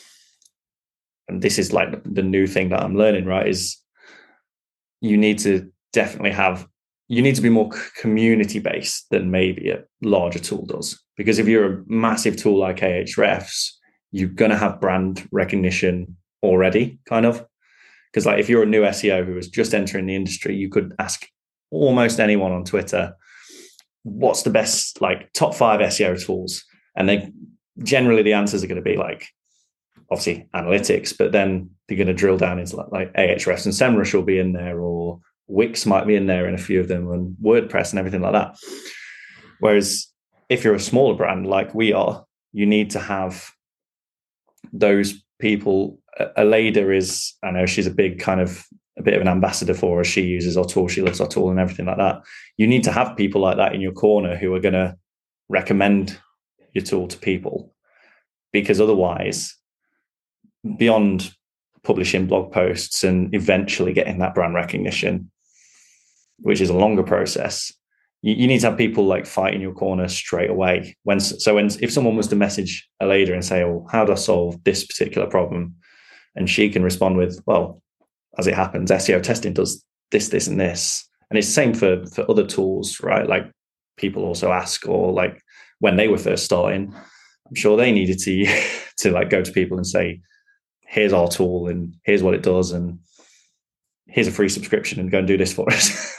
and this is like the new thing that I'm learning, right, is you need to definitely have, you need to be more community based than maybe a larger tool does. Because if you're a massive tool like Ahrefs, you're going to have brand recognition already, kind of. Because like if you're a new S E O who is just entering the industry, you could ask almost anyone on Twitter, what's the best like top five S E O tools? And they generally the answers are going to be like, obviously analytics, but then they're going to drill down into like, like Ahrefs and Semrush will be in there, or Wix might be in there in a few of them, and WordPress and everything like that. Whereas if you're a smaller brand like we are, you need to have those people. Aleda is, I know she's a big kind of a bit of an ambassador for us. She uses our tool, she loves our tool and everything like that. You need to have people like that in your corner who are going to recommend your tool to people, because otherwise, beyond publishing blog posts and eventually getting that brand recognition, which is a longer process, you, you need to have people like fight in your corner straight away. When so when if someone was to message Aleda and say, "Oh, how do I solve this particular problem?" and she can respond with, "Well, as it happens, S E O testing does this, this, and this," and it's the same for for other tools, right? Like people also ask, or like when they were first starting, I'm sure they needed to to like go to people and say, here's our tool and here's what it does, and here's a free subscription and go and do this for us.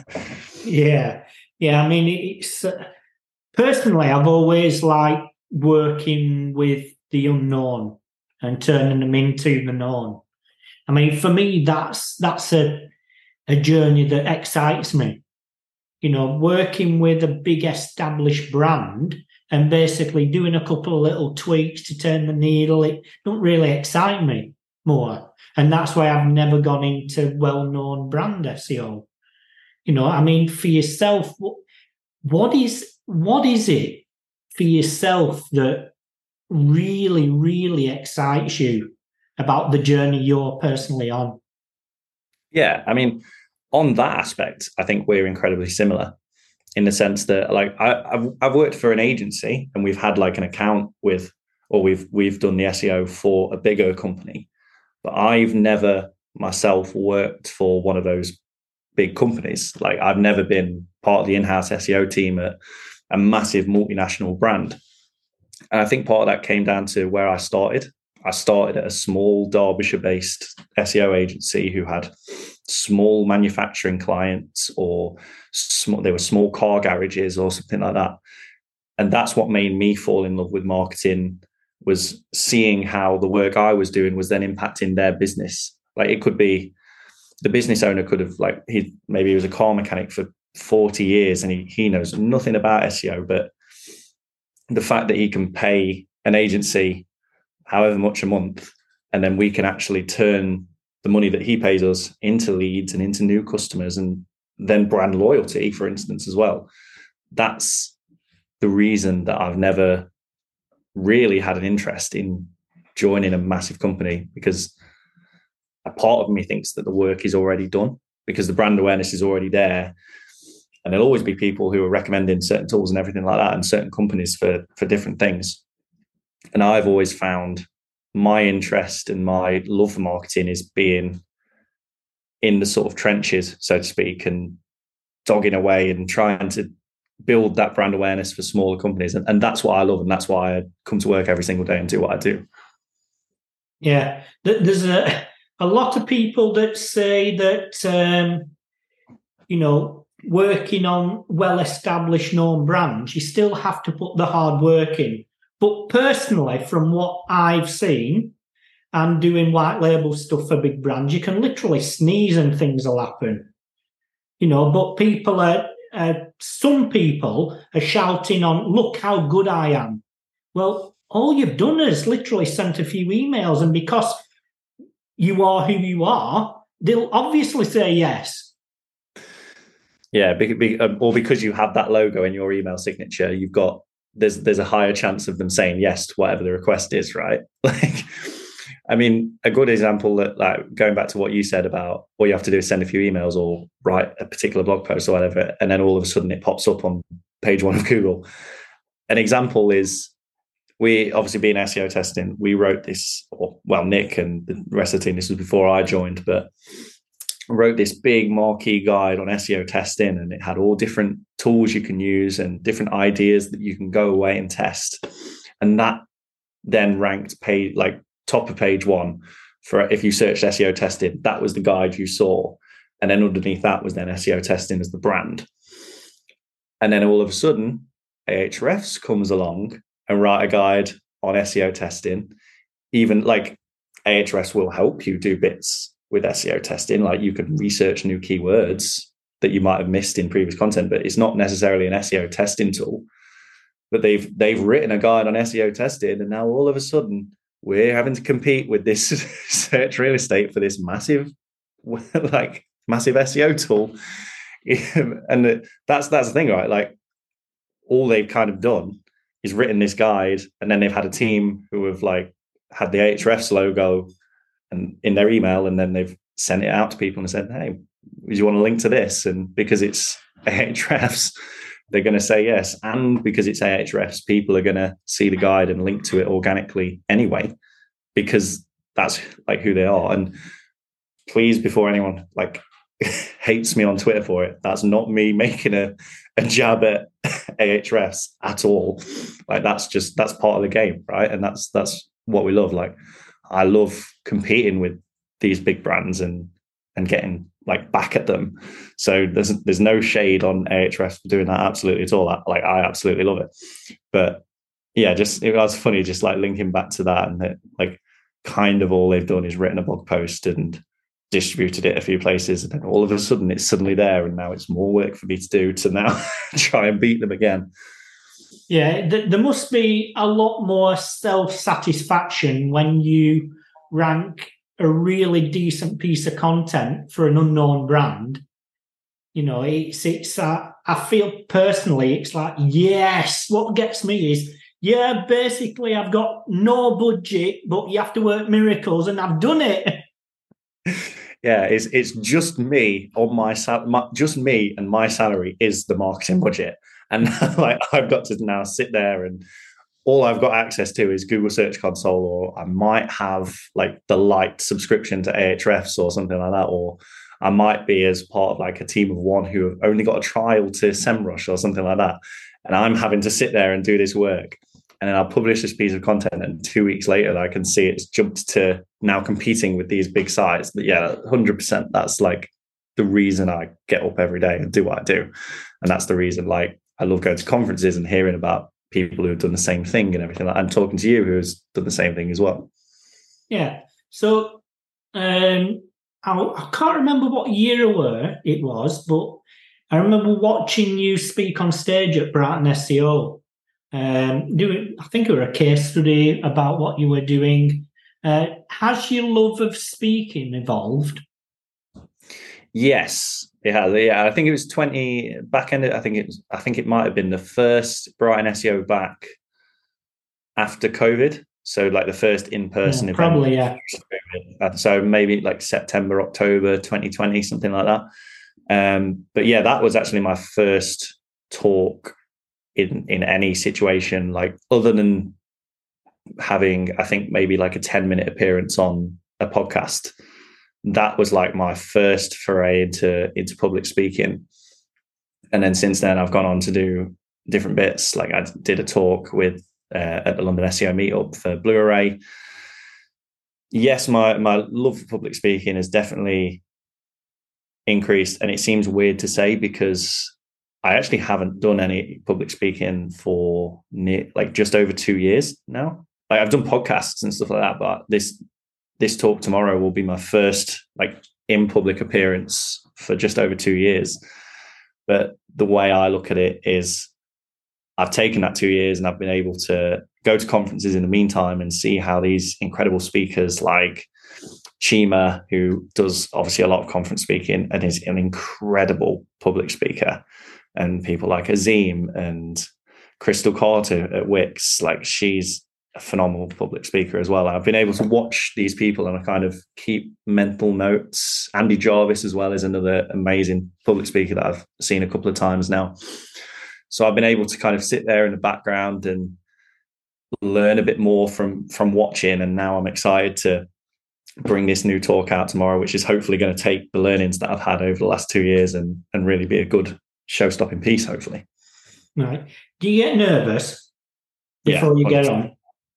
yeah. Yeah. I mean, it's uh, personally, I've always liked working with the unknown and turning them into the known. I mean, for me, that's, that's a, a journey that excites me. You know, working with a big established brand and basically doing a couple of little tweaks to turn the needle, it don't really excite me more. And that's why I've never gone into well-known brand S E O. You know, I mean, for yourself, what is what is it for yourself that really, really excites you about the journey you're personally on? Yeah, I mean, on that aspect, I think we're incredibly similar. In the sense that, like, I, I've I've worked for an agency and we've had like an account with, or we've we've done the S E O for a bigger company, but I've never myself worked for one of those big companies. Like, I've never been part of the in-house S E O team at a massive multinational brand, and I think part of that came down to where I started. I started at a small Derbyshire-based S E O agency who had small manufacturing clients, or small, they were small car garages or something like that. And that's what made me fall in love with marketing, was seeing how the work I was doing was then impacting their business. Like, it could be the business owner could have, like, he maybe he was a car mechanic for forty years and he, he knows nothing about S E O, but the fact that he can pay an agency however much a month, and then we can actually turn the money that he pays us into leads and into new customers, and then brand loyalty, for instance, as well. That's the reason that I've never really had an interest in joining a massive company, because a part of me thinks that the work is already done, because the brand awareness is already there. And there'll always be people who are recommending certain tools and everything like that, and certain companies for, for different things. And I've always found my interest and my love for marketing is being in the sort of trenches, so to speak, and dogging away and trying to build that brand awareness for smaller companies. And, and that's what I love. And that's why I come to work every single day and do what I do. Yeah. There's a, a lot of people that say that, um, you know, working on well-established known brands, you still have to put the hard work in. But personally, from what I've seen and doing white label stuff for big brands, you can literally sneeze and things will happen. You know, but people are, uh, some people are shouting on, look how good I am. Well, all you've done is literally sent a few emails, and because you are who you are, they'll obviously say yes. Yeah, be, be, or because you have that logo in your email signature, you've got, there's there's a higher chance of them saying yes to whatever the request is, right? Like, I mean, a good example that, like, going back to what you said about all you have to do is send a few emails or write a particular blog post or whatever, and then all of a sudden it pops up on page one of Google. An example is, we obviously being S E O testing, we wrote this, or, well, Nick and the rest of the team, this was before I joined, but wrote this big marquee guide on S E O testing, and it had all different tools you can use and different ideas that you can go away and test. And that then ranked page, like top of page one for, if you searched S E O testing, that was the guide you saw. And then underneath that was then S E O testing as the brand. And then all of a sudden, Ahrefs comes along and write a guide on S E O testing. Even like Ahrefs will help you do bits with S E O testing, like you can research new keywords that you might have missed in previous content, but it's not necessarily an S E O testing tool. But they've they've written a guide on S E O testing, and now all of a sudden we're having to compete with this search real estate for this massive, like massive S E O tool. And that's that's the thing, right? Like, all they've kind of done is written this guide, and then they've had a team who have like had the Ahrefs logo and in their email, and then they've sent it out to people and said, hey, do you want to link to this? And because it's Ahrefs, they're going to say yes. And because it's Ahrefs, people are going to see the guide and link to it organically anyway, because that's like who they are. And please, before anyone like hates me on Twitter for it, that's not me making a, a jab at Ahrefs at all. Like, that's just, that's part of the game, right? And that's that's what we love. Like, I love competing with these big brands and and getting like back at them. So there's there's no shade on Ahrefs for doing that absolutely at all. I, like, I absolutely love it. But yeah, just it was funny, just like linking back to that, and that like kind of all they've done is written a blog post and distributed it a few places, and then all of a sudden it's suddenly there, and now it's more work for me to do to now try and beat them again. Yeah, th- there must be a lot more self-satisfaction when you rank a really decent piece of content for an unknown brand. You know, it's, it's uh, I feel personally, it's like, yes, what gets me is, yeah, basically I've got no budget, but you have to work miracles, and I've done it. Yeah, it's it's just me on my, sal- my just me and my salary is the marketing budget. And like, I've got to now sit there, and all I've got access to is Google Search Console, or I might have like the light subscription to Ahrefs or something like that, or I might be as part of like a team of one who have only got a trial to SEMrush or something like that. And I'm having to sit there and do this work. And then I'll publish this piece of content, and two weeks later I can see it's jumped to now competing with these big sites. But yeah, one hundred percent, that's like the reason I get up every day and do what I do. And that's the reason, like, I love going to conferences and hearing about people who have done the same thing and everything. I'm talking to you, who's done the same thing as well. Yeah. So um, I, I can't remember what year it was, but I remember watching you speak on stage at Brighton S E O. Um, doing, I think it was a case study about what you were doing. Uh, has your love of speaking evolved? Yes, it has. Yeah, I think it was twenty back end. I think it was. I think it might have been the first Brighton S E O back after COVID. So like the first in-person yeah, event. probably, yeah. So maybe like September, October twenty twenty, something like that. Um, but yeah, that was actually my first talk in in any situation, like other than having, I think maybe like a ten minute appearance on a podcast. That was like my first foray into into public speaking. And then since then, I've gone on to do different bits. Like I did a talk with uh, at the London S E O meetup for Blue Array. Yes, my my love for public speaking has definitely increased, and it seems weird to say because I actually haven't done any public speaking for near, like just over two years now. Like I've done podcasts and stuff like that, but this this talk tomorrow will be my first like in public appearance for just over two years. But the way I look at it is I've taken that two years and I've been able to go to conferences in the meantime and see how these incredible speakers like Chima, who does obviously a lot of conference speaking and is an incredible public speaker, and people like Azim and Crystal Carter at Wix, like she's a phenomenal public speaker as well. I've been able to watch these people and I kind of keep mental notes. Andy Jarvis as well is another amazing public speaker that I've seen a couple of times now. So I've been able to kind of sit there in the background and learn a bit more from, from watching. And now I'm excited to bring this new talk out tomorrow, which is hopefully going to take the learnings that I've had over the last two years and, and really be a good show-stopping piece, hopefully. Right. Do you get nervous before yeah, you get on?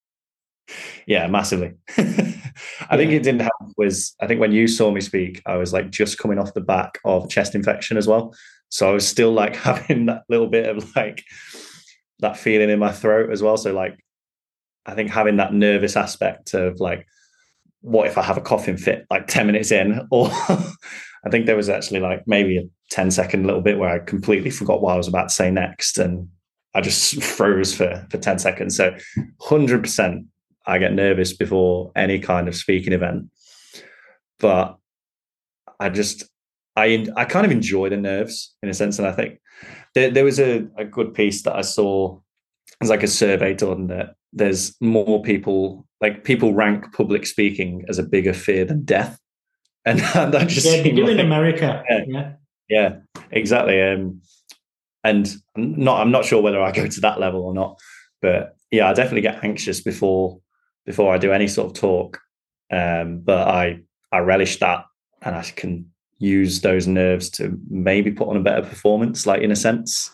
Yeah, massively. I yeah. think it didn't help was, I think when you saw me speak, I was like just coming off the back of chest infection as well. So I was still like having that little bit of like that feeling in my throat as well. So like, I think having that nervous aspect of like, what if I have a coughing fit like ten minutes in? Or I think there was actually like maybe a ten second little bit where I completely forgot what I was about to say next. And I just froze for, for ten seconds. So one hundred percent I get nervous before any kind of speaking event. But I just, I I kind of enjoy the nerves in a sense. And I think there, there was a, a good piece that I saw. It was like a survey done that there's more people, like people rank public speaking as a bigger fear than death. And that just yeah, they do like, in America. Yeah, yeah, yeah exactly. Um, and I'm not, I'm not sure whether I go to that level or not, but yeah, I definitely get anxious before before I do any sort of talk. Um, but I I relish that, and I can use those nerves to maybe put on a better performance, like in a sense.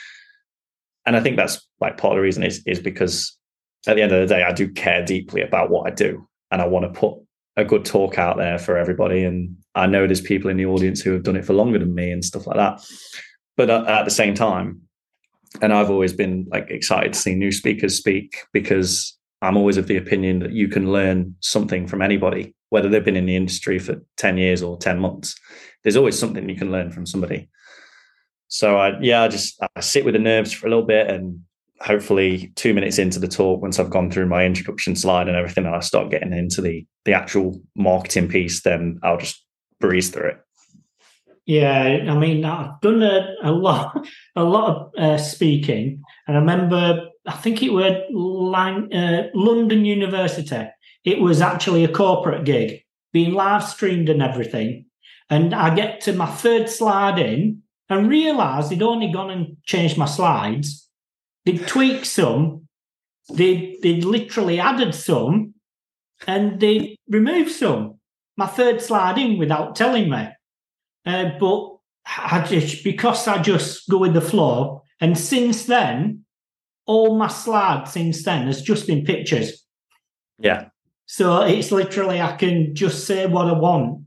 And I think that's like part of the reason is is because at the end of the day, I do care deeply about what I do, and I want to put a good talk out there for everybody. And I know there's people in the audience who have done it for longer than me and stuff like that. But at the same time, and I've always been like excited to see new speakers speak, because I'm always of the opinion that you can learn something from anybody, whether they've been in the industry for ten years or ten months. There's always something you can learn from somebody. So I, yeah, I just I sit with the nerves for a little bit, and hopefully two minutes into the talk, once I've gone through my introduction slide and everything, and I start getting into the the actual marketing piece, then I'll just breeze through it. Yeah, I mean, I've done a, a lot, a lot of uh, speaking, and I remember, I think it was Lang, uh, London University. It was actually a corporate gig, being live streamed and everything. And I get to my third slide in and realise they'd only gone and changed my slides. They'd tweaked some, they they'd literally added some, and they removed some. My third slide in without telling me. Uh, but I just, because I just go with the flow, and since then, all my slides since then has just been pictures. Yeah. So it's literally, I can just say what I want,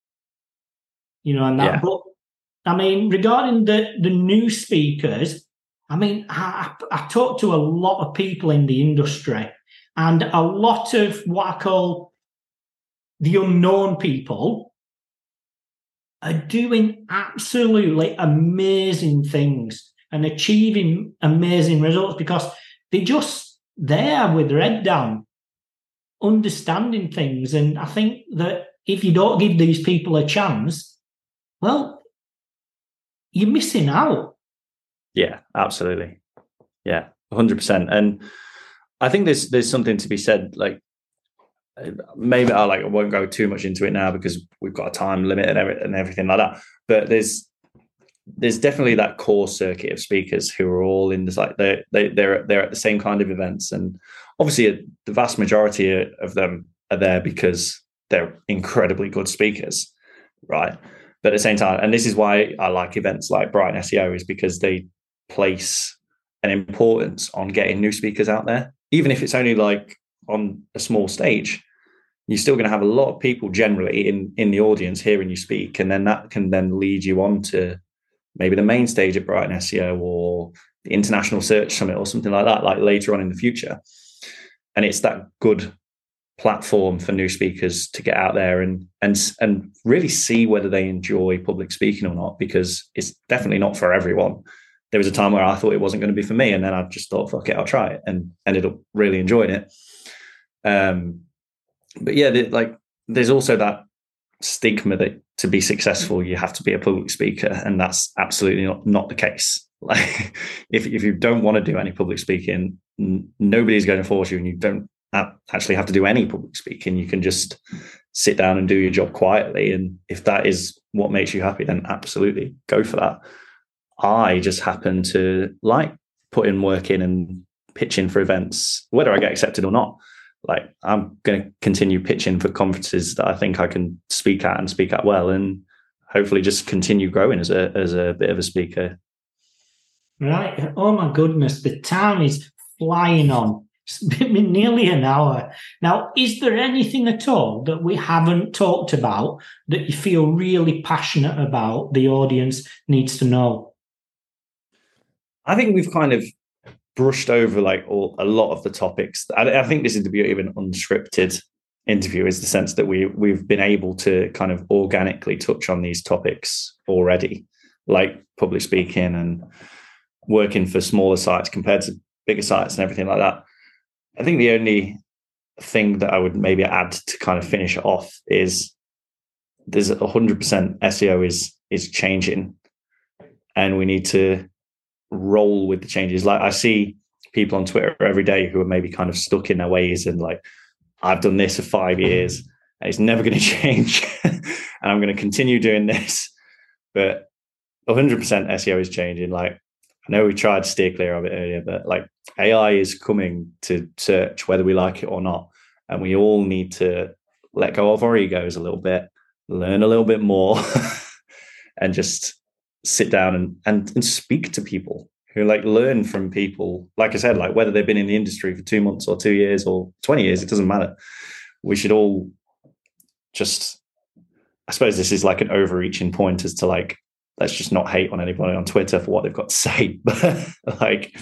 you know, and that. Yeah. But I mean, regarding the, the new speakers, I mean, I, I talk to a lot of people in the industry, and a lot of what I call the unknown people are doing absolutely amazing things and achieving amazing results because they're just there with their head down, understanding things. And I think that if you don't give these people a chance, well, you're missing out. Yeah, absolutely. Yeah, one hundred percent. And I think there's there's something to be said. Like maybe I like I won't go too much into it now because we've got a time limit and every, and everything like that. But there's there's definitely that core circuit of speakers who are all in this, like they they they're they're at the same kind of events, and obviously the vast majority of them are there because they're incredibly good speakers, right? But at the same time, and this is why I like events like Brighton S E O, is because they place an importance on getting new speakers out there, even if it's only like on a small stage. You're still going to have a lot of people generally in in the audience hearing you speak, and then that can then lead you on to maybe the main stage at Brighton S E O or the International Search Summit or something like that, like later on in the future. And it's that good platform for new speakers to get out there and and and really see whether they enjoy public speaking or not, because it's definitely not for everyone. There was a time where I thought it wasn't going to be for me, and then I just thought, fuck it, I'll try it, and ended up really enjoying it. Um, but yeah, the, like there's also that stigma that to be successful you have to be a public speaker, and that's absolutely not, not the case. Like if if you don't want to do any public speaking, n- nobody's going to force you, and you don't have, actually have to do any public speaking. You can just sit down and do your job quietly, and if that is what makes you happy, then absolutely go for that. I just happen to like putting work in and pitching for events, whether I get accepted or not. Like I'm going to continue pitching for conferences that I think I can speak at and speak at well, and hopefully just continue growing as a as a bit of a speaker. Right. Oh my goodness, the time is flying on. It's been nearly an hour. Now, is there anything at all that we haven't talked about that you feel really passionate about, the audience needs to know? I think we've kind of brushed over like all, a lot of the topics. I, I think this is the beauty of an unscripted interview, is the sense that we we've been able to kind of organically touch on these topics already, like public speaking and working for smaller sites compared to bigger sites and everything like that. I think the only thing that I would maybe add to kind of finish it off is there's a hundred percent S E O is is changing, and we need to roll with the changes. Like I see people on Twitter every day who are maybe kind of stuck in their ways and like, I've done this for five years and it's never going to change and I'm going to continue doing this. But one hundred percent S E O is changing. Like I know we tried to steer clear of it earlier, but like A I is coming to search whether we like it or not, and we all need to let go of our egos a little bit, learn a little bit more and just sit down and, and and speak to people who like learn from people. Like I said, like whether they've been in the industry for two months or two years or twenty years, it doesn't matter. We should all just, I suppose this is like an overreaching point as to like, let's just not hate on anybody on Twitter for what they've got to say. But like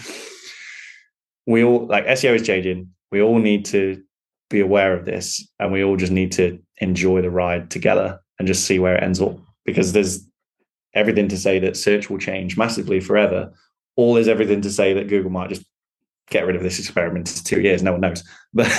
we all, like S E O is changing. We all need to be aware of this, and we all just need to enjoy the ride together and just see where it ends up, because there's everything to say that search will change massively forever. All there's everything to say that Google might just get rid of this experiment in two years. No one knows. But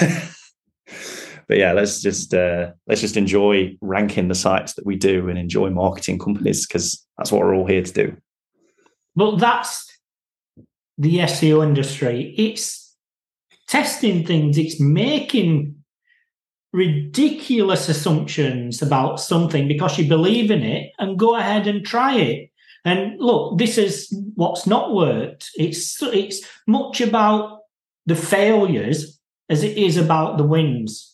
but yeah, let's just uh, let's just enjoy ranking the sites that we do and enjoy marketing companies, because that's what we're all here to do. But that's the S E O industry. It's testing things. It's making ridiculous assumptions about something because you believe in it, and go ahead and try it. And look, this is what's not worked. It's it's much about the failures as it is about the wins.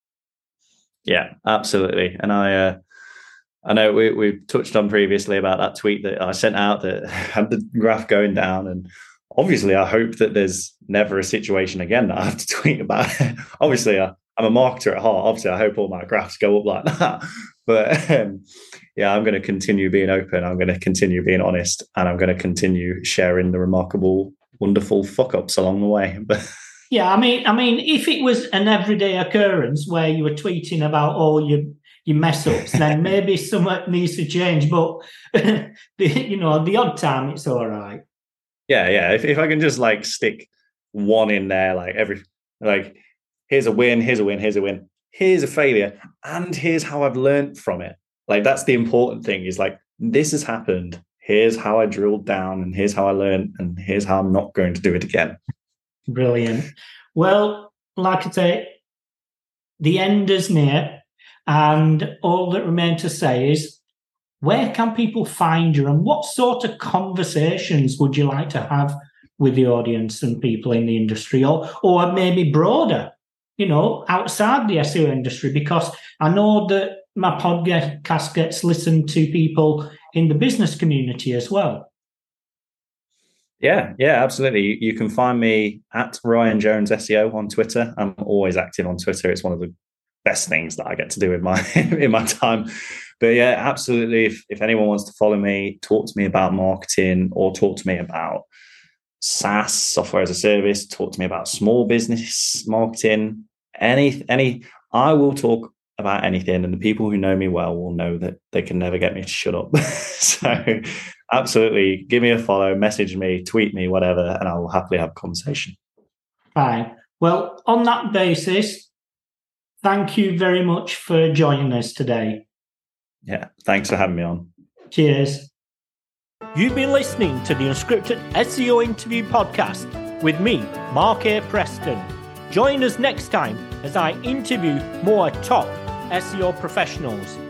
Yeah, absolutely. And I uh, I know we we touched on previously about that tweet that I sent out that had the graph going down, and obviously I hope that there's never a situation again that I have to tweet about it. Obviously I I'm a marketer at heart. Obviously, I hope all my graphs go up like that. But um, yeah, I'm going to continue being open. I'm going to continue being honest, and I'm going to continue sharing the remarkable, wonderful fuck ups along the way. But yeah, I mean, I mean, if it was an everyday occurrence where you were tweeting about all your your mess ups, then maybe something needs to change. But the, you know, the odd time, it's all right. Yeah, yeah. If if I can just like stick one in there, like every like. Here's a win, here's a win, here's a win, here's a failure, and here's how I've learned from it. Like, that's the important thing, is like, this has happened. Here's how I drilled down, and here's how I learned, and here's how I'm not going to do it again. Brilliant. Well, like I say, the end is near, and all that remains to say is, where can people find you, and what sort of conversations would you like to have with the audience and people in the industry, or or maybe broader, you know, outside the S E O industry? Because I know that my podcast gets listened to people in the business community as well. Yeah, yeah, absolutely. You can find me at Ryan Jones S E O on Twitter. I'm always active on Twitter. It's one of the best things that I get to do in my in my time. But yeah, absolutely. If, if anyone wants to follow me, talk to me about marketing, or talk to me about SaaS, software as a service, talk to me about small business marketing, any, any, I will talk about anything, and the people who know me well will know that they can never get me to shut up. So absolutely, give me a follow, message me, tweet me, whatever, and I will happily have a conversation. Fine. Well, on that basis, thank you very much for joining us today. Yeah, thanks for having me on. Cheers. You've been listening to the Unscripted S E O Interview Podcast with me, Mark A. Preston. Join us next time as I interview more top S E O professionals.